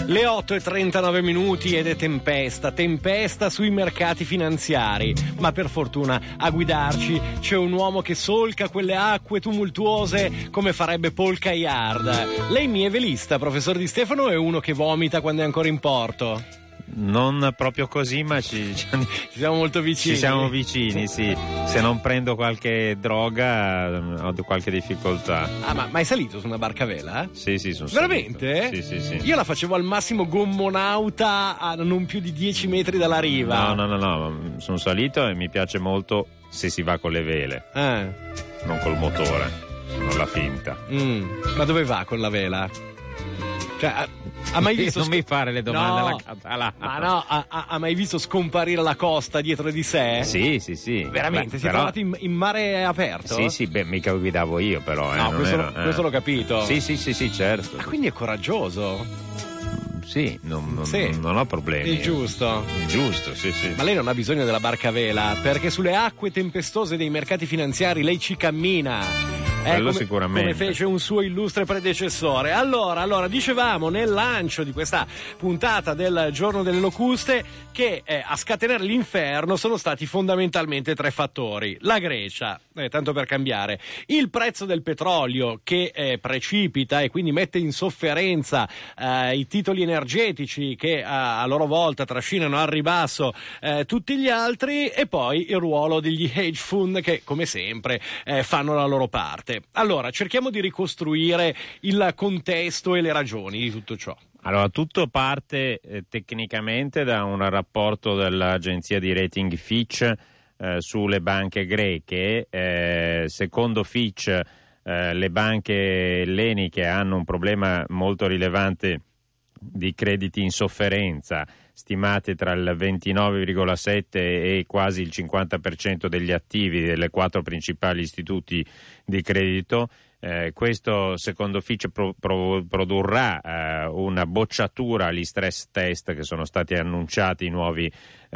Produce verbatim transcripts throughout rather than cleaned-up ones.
Le otto e trentanove minuti ed è tempesta, tempesta sui mercati finanziari, ma per fortuna a guidarci c'è un uomo che solca quelle acque tumultuose come farebbe Paul Caillard. Lei mi è velista, professor Di Stefano, o è uno che vomita quando è ancora in porto? Non proprio così, ma ci, ci siamo molto vicini. Ci siamo vicini, sì. Se non prendo qualche droga ho qualche difficoltà. Ah, ma, ma è salito su una barca a vela? Sì, sì, sono veramente? Salito. Sì, sì, sì. Io la facevo al massimo gommonauta a non più di dieci metri dalla riva. No, no, no, no, sono salito e mi piace molto se si va con le vele. Ah. Non col motore, non la finta. Mm. Ma dove va con la vela? Cioè, ha, ha mai visto non sc- mi fare le domande no, alla, alla... ma no, ha, ha mai visto scomparire la costa dietro di sé? Sì, sì, sì. Veramente? Beh, si è però... trovato in, in mare aperto? Sì, sì, beh, mica guidavo io però. Eh, no, questo, ero, eh. questo l'ho capito. Sì, sì, sì, sì, certo. Ma quindi è coraggioso? Sì, non, non, sì, non ho problemi. È giusto. È giusto, sì, sì. Ma lei non ha bisogno della barca a vela, perché sulle acque tempestose dei mercati finanziari lei ci cammina. Eh, Quello come, sicuramente. come fece un suo illustre predecessore. Allora, allora, dicevamo nel lancio di questa puntata del Giorno delle Locuste che eh, a scatenare l'inferno sono stati fondamentalmente tre fattori. La Grecia, eh, tanto per cambiare, il prezzo del petrolio che eh, precipita e quindi mette in sofferenza eh, i titoli energetici che a, a loro volta trascinano al ribasso eh, tutti gli altri, e poi il ruolo degli hedge fund che, come sempre, eh, fanno la loro parte. Allora, cerchiamo di ricostruire il contesto e le ragioni di tutto ciò. Allora, tutto parte eh, tecnicamente da un rapporto dell'agenzia di rating Fitch eh, sulle banche greche. Eh, secondo Fitch eh, le banche elleniche hanno un problema molto rilevante di crediti in sofferenza, stimate tra il ventinove virgola sette e quasi il cinquanta per cento degli attivi delle quattro principali istituti di credito. Eh, questo secondo Fitch pro, pro, produrrà eh, una bocciatura agli stress test che sono stati annunciati, i nuovi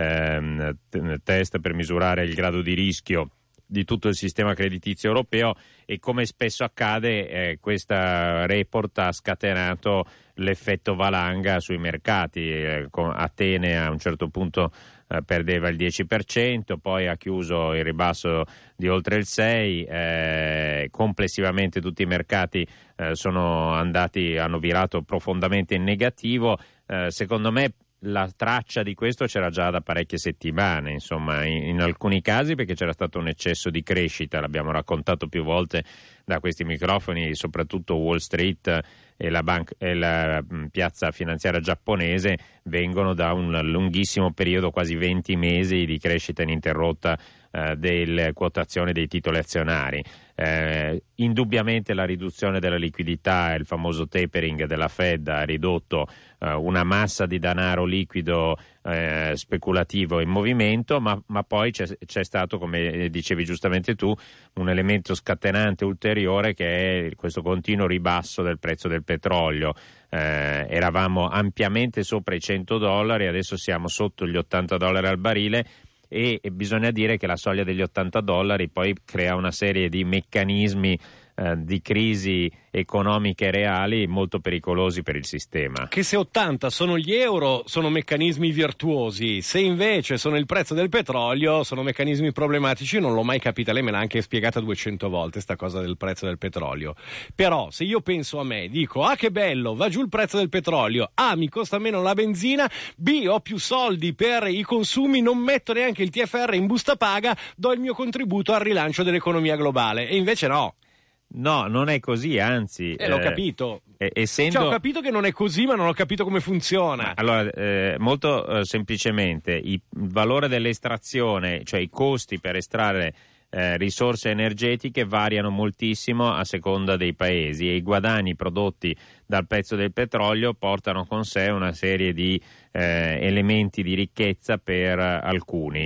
ehm, t- test per misurare il grado di rischio di tutto il sistema creditizio europeo, e come spesso accade eh, questa report ha scatenato l'effetto valanga sui mercati. eh, Atene a un certo punto eh, perdeva il dieci per cento, poi ha chiuso il ribasso di oltre il sei per cento, eh, complessivamente tutti i mercati eh, sono andati, hanno virato profondamente in negativo. Eh, secondo me la traccia di questo c'era già da parecchie settimane, insomma, in, in alcuni casi perché c'era stato un eccesso di crescita, l'abbiamo raccontato più volte da questi microfoni, soprattutto Wall Street e la, banca, e la mh, piazza finanziaria giapponese vengono da un lunghissimo periodo, quasi venti mesi di crescita ininterrotta eh, delle quotazioni dei titoli azionari. Eh, indubbiamente la riduzione della liquidità e il famoso tapering della Fed ha ridotto eh, una massa di denaro liquido eh, speculativo in movimento, ma, ma poi c'è, c'è stato, come dicevi giustamente tu, un elemento scatenante ulteriore che è questo continuo ribasso del prezzo del petrolio. Eh, eravamo ampiamente sopra i cento dollari, adesso siamo sotto gli ottanta dollari al barile. E, e bisogna dire che la soglia degli ottanta dollari poi crea una serie di meccanismi eh, di crisi economiche reali molto pericolosi per il sistema. Che se ottanta sono gli euro sono meccanismi virtuosi, se invece sono il prezzo del petrolio sono meccanismi problematici. Io non l'ho mai capita, lei me l'ha anche spiegata duecento volte sta cosa del prezzo del petrolio, però se io penso a me, dico ah che bello, va giù il prezzo del petrolio, A mi costa meno la benzina, B ho più soldi per i consumi, non metto neanche il T F R in busta paga, do il mio contributo al rilancio dell'economia globale, e invece no. No, non è così, anzi... Eh, l'ho eh, capito. Eh, essendo... Cioè, ho capito che non è così, ma non ho capito come funziona. Allora, eh, molto eh, semplicemente, il valore dell'estrazione, cioè i costi per estrarre eh, risorse energetiche variano moltissimo a seconda dei paesi, e i guadagni prodotti dal prezzo del petrolio portano con sé una serie di eh, elementi di ricchezza per alcuni.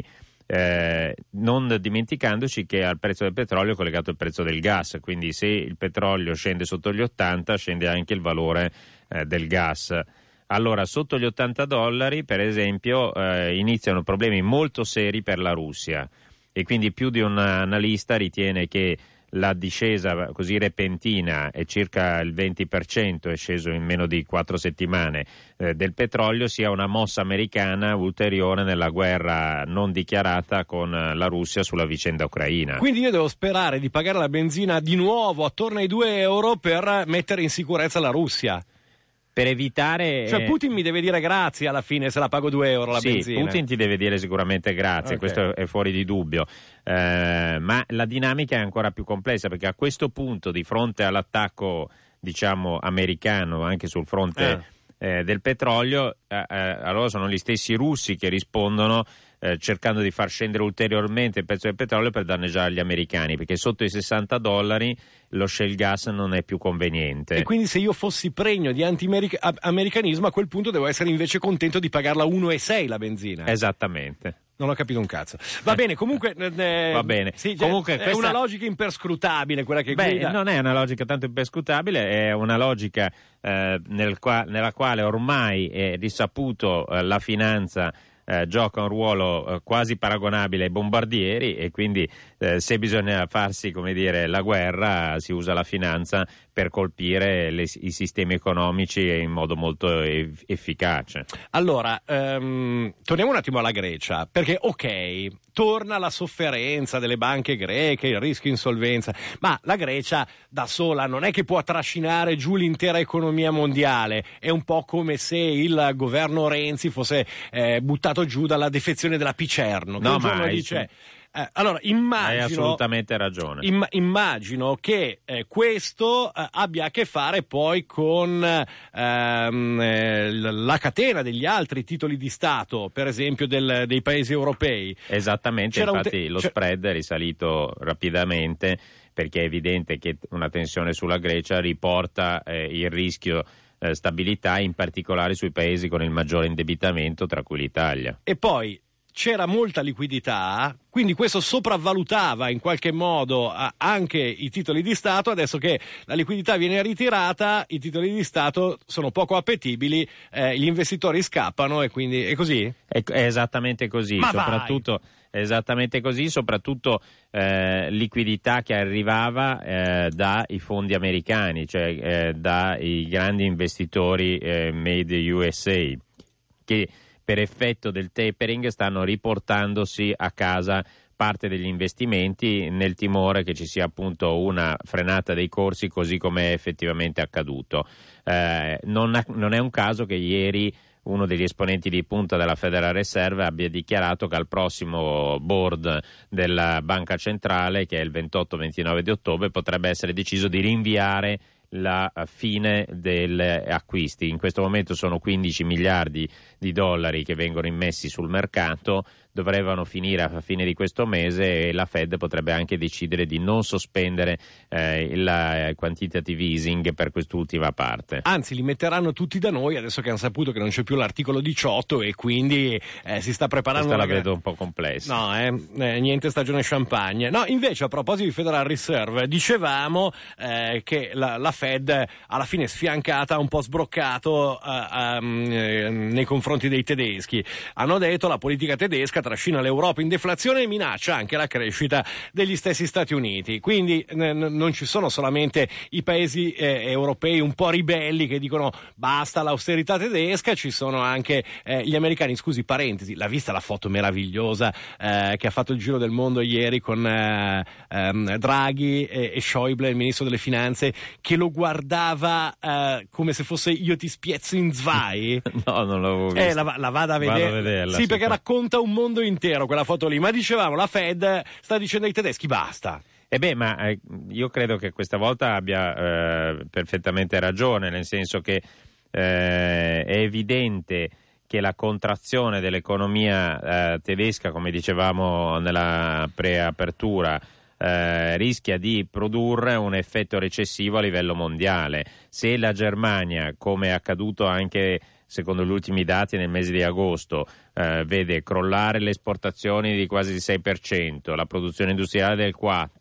Eh, non dimenticandoci che al prezzo del petrolio è collegato il prezzo del gas, quindi se il petrolio scende sotto gli ottanta scende anche il valore eh, del gas. Allora, sotto gli ottanta dollari, per esempio, eh, iniziano problemi molto seri per la Russia, e quindi più di un analista ritiene che la discesa così repentina è circa il venti per cento, è sceso in meno di quattro settimane, eh, del petrolio, sia una mossa americana ulteriore nella guerra non dichiarata con la Russia sulla vicenda ucraina. Quindi io devo sperare di pagare la benzina di nuovo attorno ai due euro per mettere in sicurezza la Russia. Per evitare... Cioè Putin mi deve dire grazie alla fine se la pago due euro la sì, benzina. Putin ti deve dire sicuramente grazie, okay. Questo è fuori di dubbio. Eh, ma la dinamica è ancora più complessa, perché a questo punto, di fronte all'attacco, diciamo, americano, anche sul fronte eh. Eh, del petrolio, eh, eh, allora sono gli stessi russi che rispondono Eh, cercando di far scendere ulteriormente il prezzo del petrolio per danneggiare gli americani, perché sotto i sessanta dollari lo shale gas non è più conveniente. E quindi se io fossi pregno di anti-americanismo, a quel punto devo essere invece contento di pagarla uno virgola sei la benzina. Esattamente. Non ho capito un cazzo. Va bene, comunque... Eh, Va bene. Sì, comunque è questa... una logica imperscrutabile quella che Beh, guida. non è una logica tanto imperscrutabile, è una logica eh, nel qua- nella quale ormai è risaputo eh, la finanza Eh, gioca un ruolo eh, quasi paragonabile ai bombardieri, e quindi eh, se bisogna farsi, come dire, la guerra, si usa la finanza per colpire le, i sistemi economici in modo molto eff- efficace. Allora, ehm, torniamo un attimo alla Grecia, perché ok, torna la sofferenza delle banche greche, il rischio insolvenza, ma la Grecia da sola non è che può trascinare giù l'intera economia mondiale. È un po' come se il governo Renzi fosse eh, buttato giù dalla defezione della Picerno, che no, un giorno ma dice... Eh, allora, immagino, hai assolutamente ragione. Im, immagino che eh, questo eh, abbia a che fare poi con ehm, eh, la catena degli altri titoli di Stato, per esempio del, dei paesi europei. Esattamente, C'era infatti te- lo c'è... spread è risalito rapidamente, perché è evidente che una tensione sulla Grecia riporta eh, il rischio eh, stabilità, in particolare sui paesi con il maggiore indebitamento, tra cui l'Italia. E poi c'era molta liquidità, quindi questo sopravvalutava in qualche modo anche i titoli di Stato. Adesso che la liquidità viene ritirata, i titoli di Stato sono poco appetibili, eh, gli investitori scappano, e quindi è così? È, è esattamente così, Ma soprattutto è esattamente così, soprattutto eh, liquidità che arrivava eh, dai fondi americani, cioè eh, dai grandi investitori eh, made U S A, che per effetto del tapering stanno riportandosi a casa parte degli investimenti, nel timore che ci sia appunto una frenata dei corsi, così come è effettivamente accaduto. Eh, non, non è un caso che ieri uno degli esponenti di punta della Federal Reserve abbia dichiarato che al prossimo board della Banca Centrale, che è il ventotto ventinove di ottobre, potrebbe essere deciso di rinviare la fine degli acquisti. In questo momento sono quindici miliardi di dollari che vengono immessi sul mercato, dovrebbero finire a fine di questo mese, e la Fed potrebbe anche decidere di non sospendere eh, il quantitative easing per quest'ultima parte. Anzi, li metteranno tutti da noi adesso che hanno saputo che non c'è più l'articolo diciotto, e quindi eh, si sta preparando. Questa la una... vedo un po' complessa. No, eh, eh, niente stagione champagne. No, invece, a proposito di Federal Reserve, dicevamo eh, che la, la Fed alla fine sfiancata, ha un po' sbroccato uh, um, eh, nei confronti dei tedeschi. Hanno detto la politica tedesca trascina l'Europa in deflazione e minaccia anche la crescita degli stessi Stati Uniti. Quindi n- non ci sono solamente i paesi eh, europei un po' ribelli che dicono basta l'austerità tedesca, ci sono anche eh, gli americani. Scusi, parentesi, l'ha vista la foto meravigliosa eh, che ha fatto il giro del mondo ieri con eh, ehm, Draghi e, e Schäuble, il ministro delle finanze, che lo guardava eh, come se fosse io ti spiezzo in zwei? No, non l'avevo visto. Eh, la, la vada a vedere. Vado a vederla, sì, sì, perché fa... racconta un mondo intero quella foto lì. Ma dicevamo, la Fed sta dicendo ai tedeschi basta. E beh, ma eh, io credo che questa volta abbia eh, perfettamente ragione, nel senso che eh, è evidente che la contrazione dell'economia eh, tedesca, come dicevamo nella preapertura, Eh, rischia di produrre un effetto recessivo a livello mondiale. Se la Germania, come è accaduto anche secondo gli ultimi dati nel mese di agosto, eh, vede crollare le esportazioni di quasi il sei per cento, la produzione industriale del quattro per cento,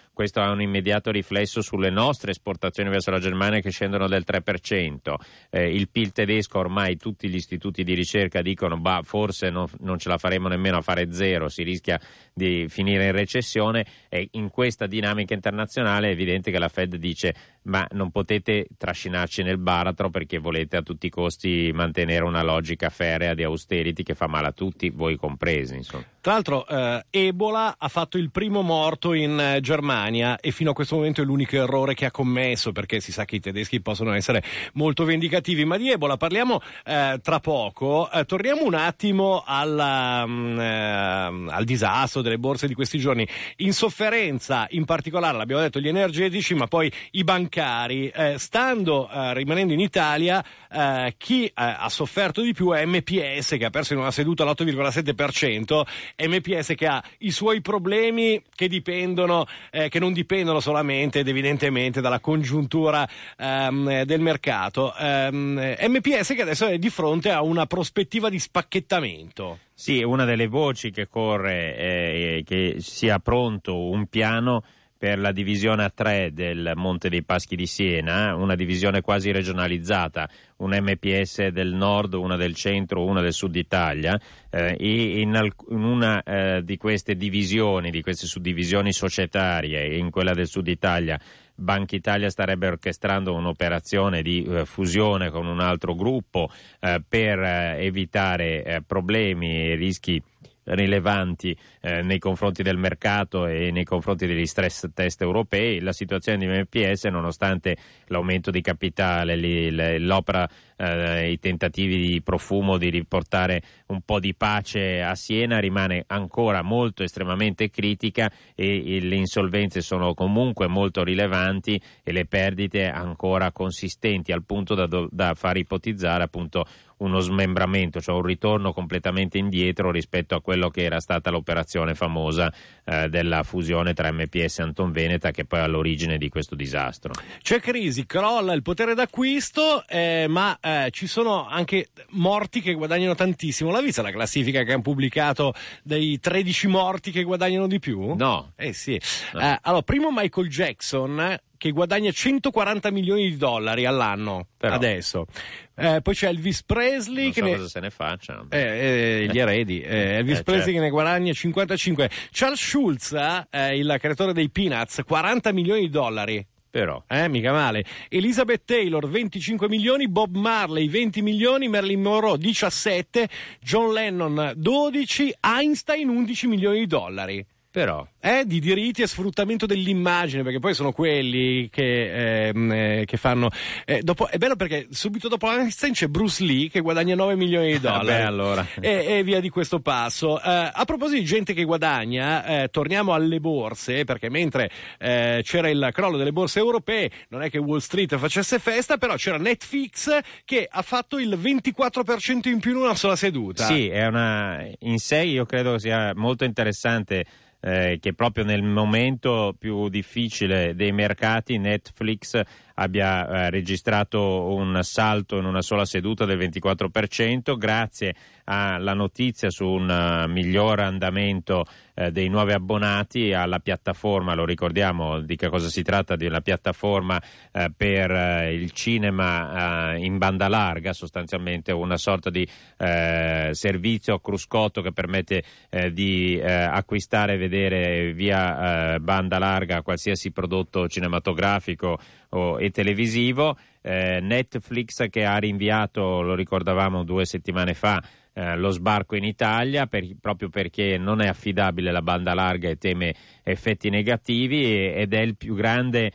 questo ha un immediato riflesso sulle nostre esportazioni verso la Germania che scendono del tre per cento. Eh, il P I L tedesco, ormai tutti gli istituti di ricerca dicono bah, forse non, non ce la faremo nemmeno a fare zero, si rischia di finire in recessione, e in questa dinamica internazionale è evidente che la Fed dice ma non potete trascinarci nel baratro perché volete a tutti i costi mantenere una logica ferrea di austerity che fa male a tutti, voi compresi, insomma. Tra l'altro eh, Ebola ha fatto il primo morto in eh, Germania e fino a questo momento è l'unico errore che ha commesso, perché si sa che i tedeschi possono essere molto vendicativi. Ma di Ebola parliamo eh, tra poco. Eh, torniamo un attimo alla, mh, eh, al disastro delle borse di questi giorni. In sofferenza in particolare, l'abbiamo detto, gli energetici, ma poi i bancari. Eh, stando, eh, rimanendo in Italia, eh, chi eh, ha sofferto di più è M P S, che ha perso in una seduta l'otto virgola sette per cento. M P S che ha i suoi problemi che dipendono, eh, che non dipendono solamente ed evidentemente dalla congiuntura ehm, del mercato. Um, M P S che adesso è di fronte a una prospettiva di spacchettamento. Sì, una delle voci che corre è che sia pronto un piano per la divisione a tre del Monte dei Paschi di Siena, una divisione quasi regionalizzata, un M P S del nord, una del centro, una del sud Italia, eh, e in, alc- in una eh, di queste divisioni, di queste suddivisioni societarie, in quella del sud Italia, Banca Italia starebbe orchestrando un'operazione di eh, fusione con un altro gruppo eh, per eh, evitare eh, problemi e rischi rilevanti eh, nei confronti del mercato e nei confronti degli stress test europei. La situazione di M P S, nonostante l'aumento di capitale, li, le, l'opera, eh, i tentativi di Profumo di riportare un po' di pace a Siena, rimane ancora molto estremamente critica e, e le insolvenze sono comunque molto rilevanti e le perdite ancora consistenti, al punto da, da far ipotizzare appunto uno smembramento, cioè un ritorno completamente indietro rispetto a quello che era stata l'operazione famosa eh, della fusione tra M P S e Antonveneta, che poi è all'origine di questo disastro. C'è crisi, crolla il potere d'acquisto, eh, ma eh, ci sono anche morti che guadagnano tantissimo. L'ha vista la classifica che hanno pubblicato dei tredici morti che guadagnano di più? No. Eh sì. No. Eh, allora, primo Michael Jackson, che guadagna centoquaranta milioni di dollari all'anno. Però adesso. Eh, poi c'è Elvis Presley, non che so ne... cosa se ne faccia. Eh, eh, gli eredi. Eh, Elvis eh, Presley certo. che ne guadagna cinquantacinque. Charles Schulz, eh, il creatore dei Peanuts, quaranta milioni di dollari. Però. Eh, mica male. Elizabeth Taylor, venticinque milioni, Bob Marley, venti milioni, Marilyn Monroe, diciassette, John Lennon, dodici, Einstein, undici milioni di dollari. Però. Eh, di diritti e sfruttamento dell'immagine, perché poi sono quelli che, ehm, eh, che fanno. Eh, dopo, è bello perché subito dopo Einstein c'è Bruce Lee che guadagna nove milioni di dollari. Vabbè, allora. E, e via di questo passo. Eh, a proposito di gente che guadagna, eh, torniamo alle borse, perché mentre eh, c'era il crollo delle borse europee, non è che Wall Street facesse festa, però c'era Netflix che ha fatto il ventiquattro per cento in più in una sola seduta. Sì, è una in sé io credo sia molto interessante. Eh, che proprio nel momento più difficile dei mercati Netflix abbia eh, registrato un salto in una sola seduta del ventiquattro per cento grazie alla notizia su un uh, miglior andamento eh, dei nuovi abbonati alla piattaforma. Lo ricordiamo di che cosa si tratta, di una piattaforma eh, per eh, il cinema eh, in banda larga, sostanzialmente una sorta di eh, servizio a cruscotto che permette eh, di eh, acquistare e vedere via eh, banda larga qualsiasi prodotto cinematografico o, e televisivo. eh, Netflix che ha rinviato, lo ricordavamo due settimane fa, eh, lo sbarco in Italia per, proprio perché non è affidabile la banda larga e teme effetti negativi, e, ed è il più grande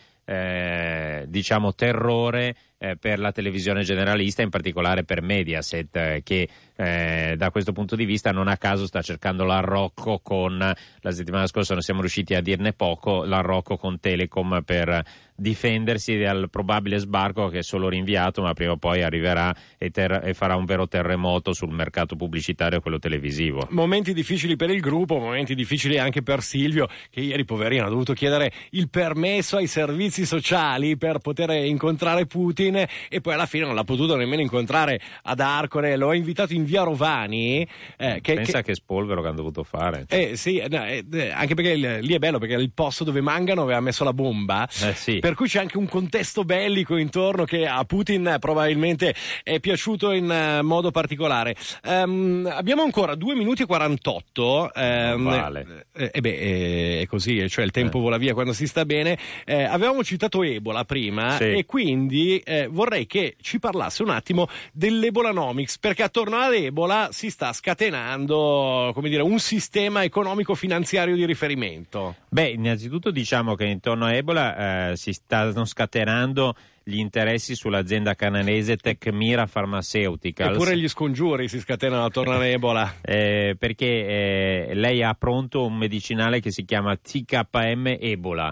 eh, diciamo terrore eh, per la televisione generalista, in particolare per Mediaset, eh, che eh, da questo punto di vista non a caso sta cercando l'arrocco con, la settimana scorsa non siamo riusciti a dirne poco, l'arrocco con Telecom per difendersi dal probabile sbarco che è solo rinviato, ma prima o poi arriverà e, ter- e farà un vero terremoto sul mercato pubblicitario e quello televisivo. Momenti difficili per il gruppo, momenti difficili anche per Silvio, che ieri poverino ha dovuto chiedere il permesso ai servizi servizi sociali per poter incontrare Putin, e poi alla fine non l'ha potuto nemmeno incontrare ad Arcore. Lo ha invitato in via Rovani. Eh, che, Pensa che... che spolvero che hanno dovuto fare. Eh sì, no, eh, anche perché il, lì è bello perché il posto dove Mangano aveva messo la bomba, eh sì. per cui c'è anche un contesto bellico intorno che a Putin probabilmente è piaciuto in uh, modo particolare. Um, abbiamo ancora due minuti e quarantotto. Um, vale. E eh, beh, eh, è così, cioè il tempo eh. vola via quando si sta bene. Eh, avevamo citato Ebola prima, sì. E quindi eh, vorrei che ci parlasse un attimo dell'Ebolanomics, perché attorno ad Ebola si sta scatenando, come dire, un sistema economico-finanziario di riferimento. Beh, innanzitutto diciamo che intorno a Ebola eh, si stanno scatenando gli interessi sull'azienda canadese Tecmira Pharmaceuticals. Eppure gli scongiuri si scatenano attorno a Ebola. eh, perché eh, lei ha pronto un medicinale che si chiama T K M Ebola.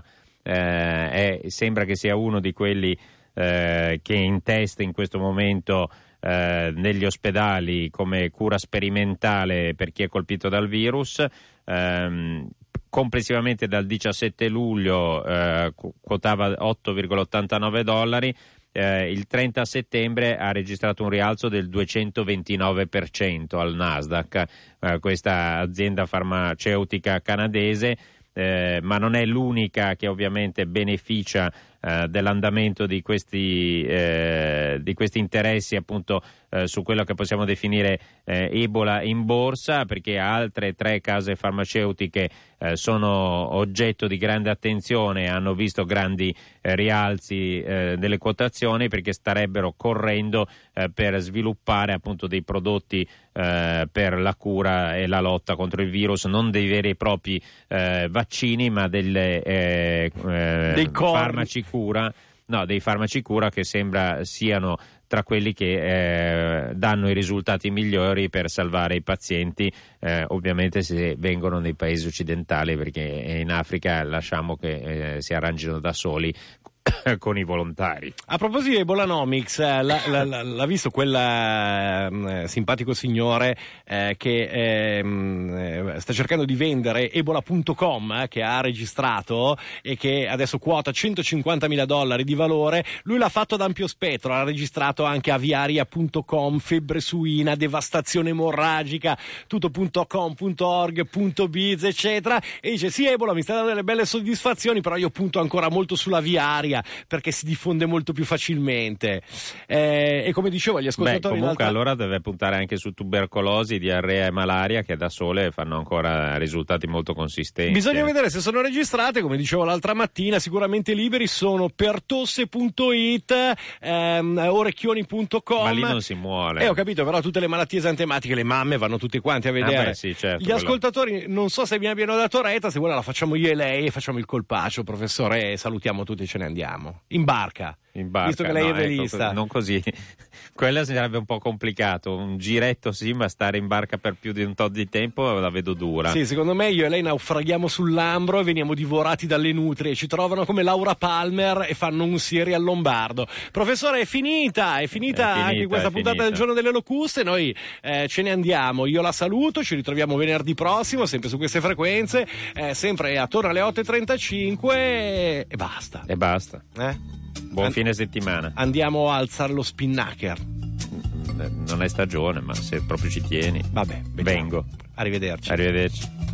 Eh, è, sembra che sia uno di quelli eh, che intesta in questo momento eh, negli ospedali come cura sperimentale per chi è colpito dal virus. Eh, complessivamente dal diciassette luglio eh, quotava otto virgola ottantanove dollari, eh, il trenta settembre ha registrato un rialzo del duecentoventinove per cento al Nasdaq, eh, questa azienda farmaceutica canadese, eh, ma non è l'unica che ovviamente beneficia eh, dell'andamento di questi, eh, di questi interessi appunto eh, su quello che possiamo definire eh, Ebola in borsa, perché altre tre case farmaceutiche eh, sono oggetto di grande attenzione, hanno visto grandi eh, rialzi eh, delle quotazioni perché starebbero correndo eh, per sviluppare appunto dei prodotti eh, per la cura e la lotta contro il virus, non dei veri e propri eh, vaccini, ma delle eh, eh, dei farmaci cura, no, dei farmaci cura che sembra siano tra quelli che eh, danno i risultati migliori per salvare i pazienti, eh, ovviamente se vengono nei paesi occidentali, perché in Africa lasciamo che eh, si arrangino da soli con i volontari. A proposito di Ebolanomics, eh, l'ha, l'ha, l'ha visto quel eh, simpatico signore eh, che eh, sta cercando di vendere ebola punto com, eh, che ha registrato e che adesso quota centocinquantamila dollari di valore. Lui l'ha fatto ad ampio spettro, ha registrato anche aviaria punto com, febbre suina, devastazione emorragica, tutto punto com, punto org, punto biz, eccetera, e dice sì, Ebola mi sta dando delle belle soddisfazioni, però io punto ancora molto sull'aviaria perché si diffonde molto più facilmente, eh, e come dicevo agli ascoltatori, beh, comunque l'altra... allora deve puntare anche su tubercolosi, diarrea e malaria, che da sole fanno ancora risultati molto consistenti. Bisogna eh. vedere se sono registrate, come dicevo l'altra mattina. Sicuramente liberi sono pertosse punto it, ehm, orecchioni punto com, ma lì non si muore. Eh, ho capito, però tutte le malattie esantematiche, le mamme vanno tutte quanti a vedere. Ah beh, sì, certo, gli quello... ascoltatori non so se mi abbiano dato retta, se vuole la facciamo io e lei e facciamo il colpaccio, professore, e salutiamo tutti e ce ne andiamo in barca, in barca, visto che lei no, è velista. Ecco, non così, quella sarebbe un po' complicato, un giretto sì, ma stare in barca per più di un tot di tempo la vedo dura. Sì, secondo me io e lei naufraghiamo sul Lambro e veniamo divorati dalle nutrie, ci trovano come Laura Palmer e fanno un serial lombardo. Professore, è finita, è finita, è finita anche questa puntata finita. del Giorno delle Locuste, noi eh, ce ne andiamo, io la saluto, ci ritroviamo venerdì prossimo, sempre su queste frequenze, eh, sempre attorno alle otto e trentacinque e, e basta. E basta. Eh? Buon And- fine settimana. Andiamo a alzare lo spinnaker. Non è stagione, ma se proprio ci tieni, vabbè, vengo. Arrivederci. Arrivederci.